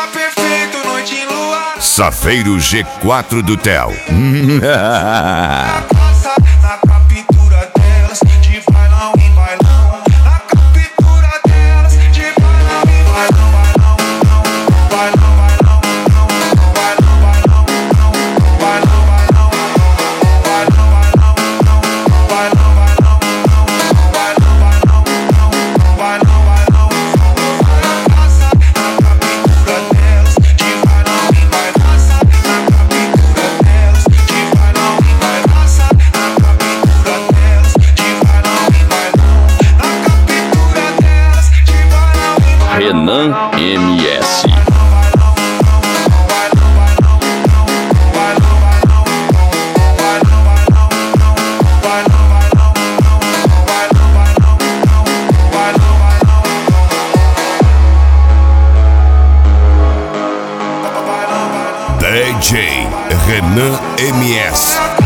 perfeito, noite em lua. Safeiro G4 do Tel. Na captura delas, de bailão em bailão. Na captura delas, de bailão em bailão. Bailão, bailão, bailão, bailão, bailão, bailão, bailão, bailão, bailão, bailão, bailão. Na captura delas, de bailão em bailão. Na captura delas, de bailão em bailão. Na captura delas, de bailão em bailão. Na captura delas, de bailão em bailão. Renan MS. DJ Renan MS.